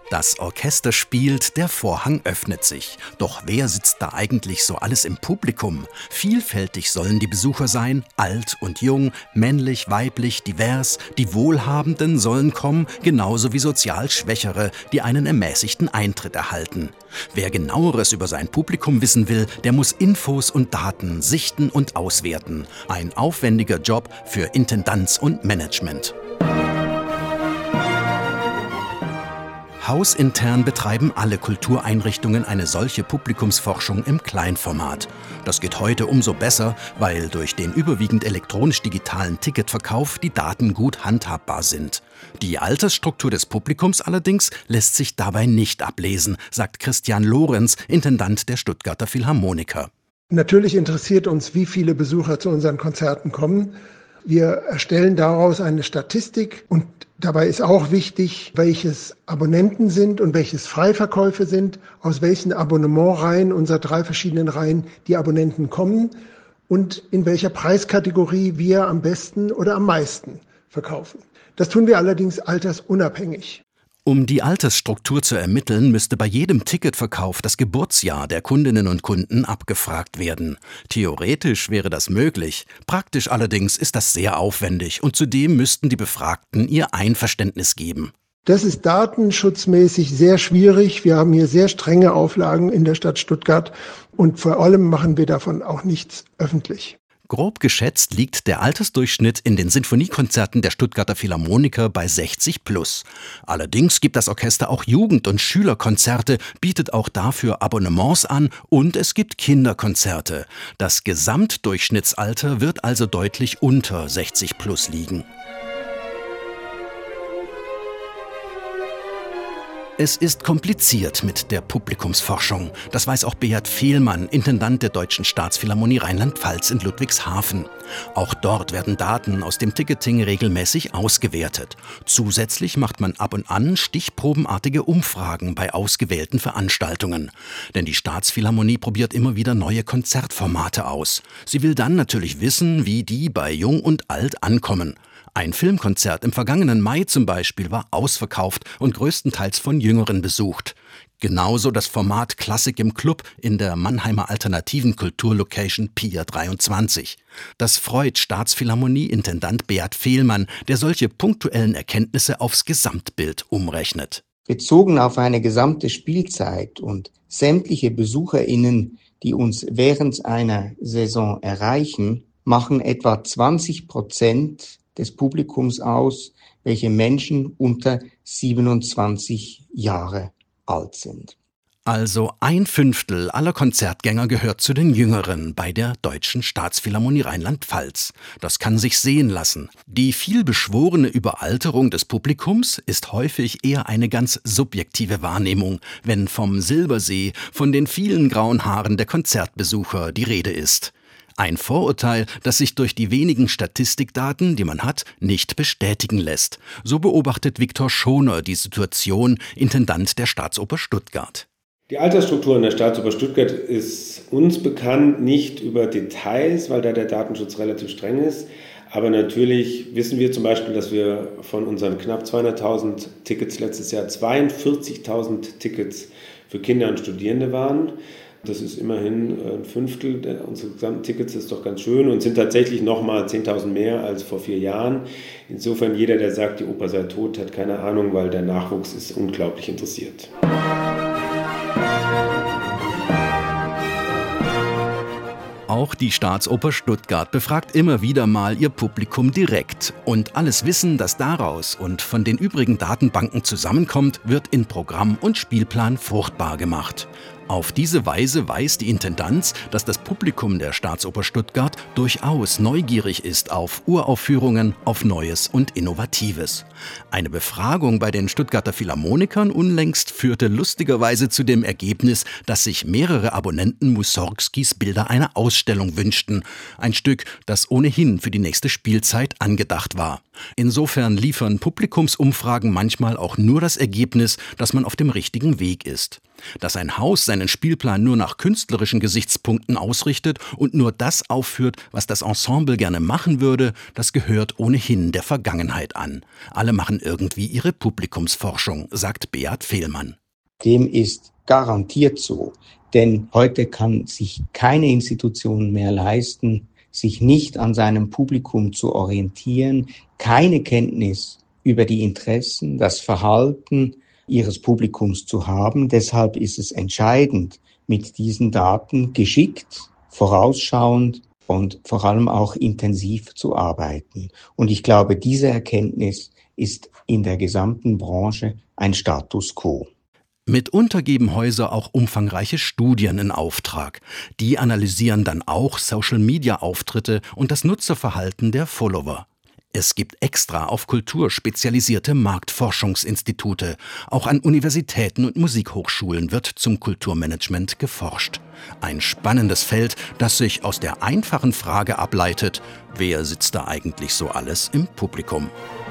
Das Orchester spielt, der Vorhang öffnet sich. Doch wer sitzt da eigentlich so alles im Publikum? Vielfältig sollen die Besucher sein, alt und jung, männlich, weiblich, divers. Die Wohlhabenden sollen kommen, genauso wie sozial Schwächere, die einen ermäßigten Eintritt erhalten. Wer Genaueres über sein Publikum wissen will, der muss Infos und Daten sichten und auswerten. Ein aufwendiger Job für Intendanz und Management. Hausintern betreiben alle Kultureinrichtungen eine solche Publikumsforschung im Kleinformat. Das geht heute umso besser, weil durch den überwiegend elektronisch-digitalen Ticketverkauf die Daten gut handhabbar sind. Die Altersstruktur des Publikums allerdings lässt sich dabei nicht ablesen, sagt Christian Lorenz, Intendant der Stuttgarter Philharmoniker. Natürlich interessiert uns, wie viele Besucher zu unseren Konzerten kommen. Wir erstellen daraus eine Statistik und dabei ist auch wichtig, welches Abonnenten sind und welches Freiverkäufe sind, aus welchen Abonnementreihen unserer 3 verschiedenen Reihen die Abonnenten kommen und in welcher Preiskategorie wir am besten oder am meisten verkaufen. Das tun wir allerdings altersunabhängig. Um die Altersstruktur zu ermitteln, müsste bei jedem Ticketverkauf das Geburtsjahr der Kundinnen und Kunden abgefragt werden. Theoretisch wäre das möglich, praktisch allerdings ist das sehr aufwendig und zudem müssten die Befragten ihr Einverständnis geben. Das ist datenschutzmäßig sehr schwierig. Wir haben hier sehr strenge Auflagen in der Stadt Stuttgart und vor allem machen wir davon auch nichts öffentlich. Grob geschätzt liegt der Altersdurchschnitt in den Sinfoniekonzerten der Stuttgarter Philharmoniker bei 60+. Allerdings gibt das Orchester auch Jugend- und Schülerkonzerte, bietet auch dafür Abonnements an und es gibt Kinderkonzerte. Das Gesamtdurchschnittsalter wird also deutlich unter 60+ liegen. Es ist kompliziert mit der Publikumsforschung. Das weiß auch Beat Fehlmann, Intendant der Deutschen Staatsphilharmonie Rheinland-Pfalz in Ludwigshafen. Auch dort werden Daten aus dem Ticketing regelmäßig ausgewertet. Zusätzlich macht man ab und an stichprobenartige Umfragen bei ausgewählten Veranstaltungen. Denn die Staatsphilharmonie probiert immer wieder neue Konzertformate aus. Sie will dann natürlich wissen, wie die bei Jung und Alt ankommen. Ein Filmkonzert im vergangenen Mai zum Beispiel war ausverkauft und größtenteils von Jüngeren besucht. Genauso das Format Klassik im Club in der Mannheimer alternativen Kulturlocation Pier 23. Das freut Staatsphilharmonie-Intendant Beat Fehlmann, der solche punktuellen Erkenntnisse aufs Gesamtbild umrechnet. Bezogen auf eine gesamte Spielzeit und sämtliche BesucherInnen, die uns während einer Saison erreichen, machen etwa 20% des Publikums aus, welche Menschen unter 27 Jahre alt sind. Also 1/5 aller Konzertgänger gehört zu den Jüngeren bei der Deutschen Staatsphilharmonie Rheinland-Pfalz. Das kann sich sehen lassen. Die vielbeschworene Überalterung des Publikums ist häufig eher eine ganz subjektive Wahrnehmung, wenn vom Silbersee, von den vielen grauen Haaren der Konzertbesucher die Rede ist. Ein Vorurteil, das sich durch die wenigen Statistikdaten, die man hat, nicht bestätigen lässt. So beobachtet Viktor Schoner die Situation, Intendant der Staatsoper Stuttgart. Die Altersstruktur in der Staatsoper Stuttgart ist uns bekannt, nicht über Details, weil da der Datenschutz relativ streng ist. Aber natürlich wissen wir zum Beispiel, dass wir von unseren knapp 200.000 Tickets letztes Jahr 42.000 Tickets für Kinder und Studierende waren. Das ist immerhin 1/5 unserer gesamten Tickets, das ist doch ganz schön und sind tatsächlich nochmal 10.000 mehr als vor 4 Jahren. Insofern jeder, der sagt, die Oper sei tot, hat keine Ahnung, weil der Nachwuchs ist unglaublich interessiert. Auch die Staatsoper Stuttgart befragt immer wieder mal ihr Publikum direkt. Und alles Wissen, das daraus und von den übrigen Datenbanken zusammenkommt, wird in Programm und Spielplan fruchtbar gemacht. Auf diese Weise weiß die Intendanz, dass das Publikum der Staatsoper Stuttgart durchaus neugierig ist auf Uraufführungen, auf Neues und Innovatives. Eine Befragung bei den Stuttgarter Philharmonikern unlängst führte lustigerweise zu dem Ergebnis, dass sich mehrere Abonnenten Mussorgskis Bilder einer Ausstellung wünschten. Ein Stück, das ohnehin für die nächste Spielzeit angedacht war. Insofern liefern Publikumsumfragen manchmal auch nur das Ergebnis, dass man auf dem richtigen Weg ist. Dass ein Haus seinen Spielplan nur nach künstlerischen Gesichtspunkten ausrichtet und nur das aufführt, was das Ensemble gerne machen würde, das gehört ohnehin der Vergangenheit an. Alle machen irgendwie ihre Publikumsforschung, sagt Beat Fehlmann. Dem ist garantiert so, denn heute kann sich keine Institution mehr leisten, sich nicht an seinem Publikum zu orientieren, keine Kenntnis über die Interessen, das Verhalten ihres Publikums zu haben. Deshalb ist es entscheidend, mit diesen Daten geschickt, vorausschauend und vor allem auch intensiv zu arbeiten. Und ich glaube, diese Erkenntnis ist in der gesamten Branche ein Status quo. Mitunter geben Häuser auch umfangreiche Studien in Auftrag. Die analysieren dann auch Social-Media-Auftritte und das Nutzerverhalten der Follower. Es gibt extra auf Kultur spezialisierte Marktforschungsinstitute. Auch an Universitäten und Musikhochschulen wird zum Kulturmanagement geforscht. Ein spannendes Feld, das sich aus der einfachen Frage ableitet: Wer sitzt da eigentlich so alles im Publikum?